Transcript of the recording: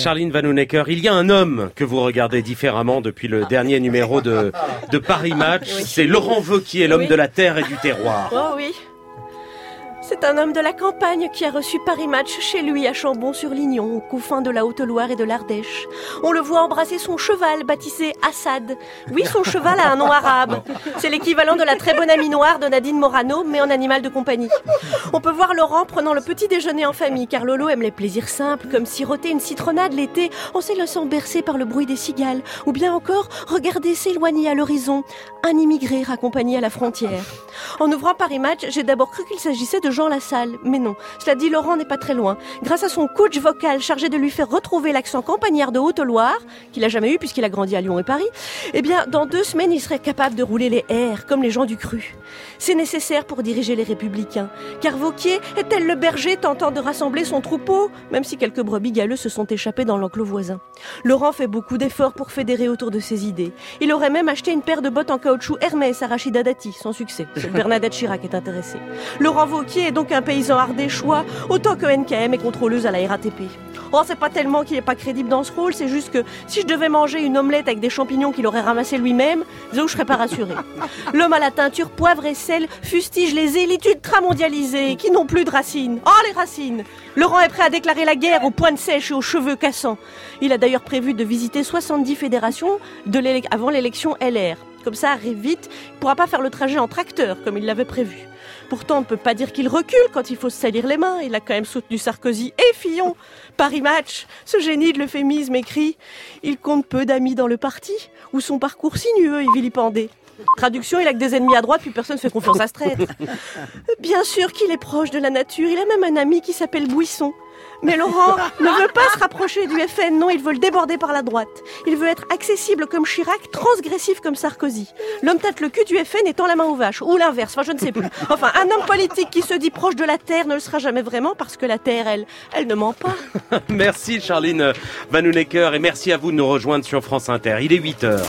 Charline Vanhoenacker, il y a un homme que vous regardez différemment depuis le dernier numéro de Paris Match. Oui. C'est Laurent Wauquiez, l'homme de la terre et du terroir. Oh oui. C'est un homme de la campagne qui a reçu Paris Match chez lui à Chambon-sur-Lignon, aux confins de la Haute-Loire et de l'Ardèche. On le voit embrasser son cheval, baptisé Assad. Oui, son cheval a un nom arabe. C'est l'équivalent de la très bonne amie noire de Nadine Morano, mais en animal de compagnie. On peut voir Laurent prenant le petit déjeuner en famille, car Lolo aime les plaisirs simples, comme siroter une citronnade l'été en se laissant bercer par le bruit des cigales, ou bien encore regarder s'éloigner à l'horizon un immigré raccompagné à la frontière. En ouvrant Paris Match, j'ai d'abord cru qu'il s'agissait de Jean Lassalle, mais non. Cela dit, Laurent n'est pas très loin. Grâce à son coach vocal chargé de lui faire retrouver l'accent campagnard de Haute-Loire, qu'il a jamais eu puisqu'il a grandi à Lyon et Paris, eh bien, dans 2 semaines, il serait capable de rouler les airs, comme les gens du cru. C'est nécessaire pour diriger les Républicains, car Wauquiez est tel le berger tentant de rassembler son troupeau, même si quelques brebis galeux se sont échappés dans l'enclos voisin. Laurent fait beaucoup d'efforts pour fédérer autour de ses idées. Il aurait même acheté une paire de bottes en caoutchouc Hermès à Rachida Dati, sans succès. Seule Bernadette Chirac est intéressée. Laurent Wauquiez est donc un paysan ardéchois, autant que NKM est contrôleuse à la RATP. Oh, c'est pas tellement qu'il est pas crédible dans ce rôle, c'est juste que si je devais manger une omelette avec des champignons qu'il aurait ramassés lui-même, je serais pas rassurée. L'homme à la teinture poivre et sel fustige les élites ultramondialisées qui n'ont plus de racines. Oh, les racines! Laurent est prêt à déclarer la guerre aux pointes sèches et aux cheveux cassants. Il a d'ailleurs prévu de visiter 70 fédérations avant l'élection LR. Comme ça arrive vite, il ne pourra pas faire le trajet en tracteur comme il l'avait prévu. Pourtant, on ne peut pas dire qu'il recule quand il faut se salir les mains. Il a quand même soutenu Sarkozy et Fillon. Paris Match, ce génie de l'euphémisme écrit « Il compte peu d'amis dans le parti, où son parcours sinueux est vilipendé ». Traduction, il a que des ennemis à droite, puis personne ne fait confiance à ce traître. Bien sûr qu'il est proche de la nature, il a même un ami qui s'appelle Bouisson. Mais Laurent ne veut pas se rapprocher du FN, non, il veut le déborder par la droite. Il veut être accessible comme Chirac, transgressif comme Sarkozy. L'homme tâte le cul du FN étant la main aux vaches, ou l'inverse, enfin je ne sais plus. Enfin, un homme politique qui se dit proche de la terre ne le sera jamais vraiment, parce que la terre, elle ne ment pas. Merci Charline Vanhoenacker, et merci à vous de nous rejoindre sur France Inter. Il est 8h.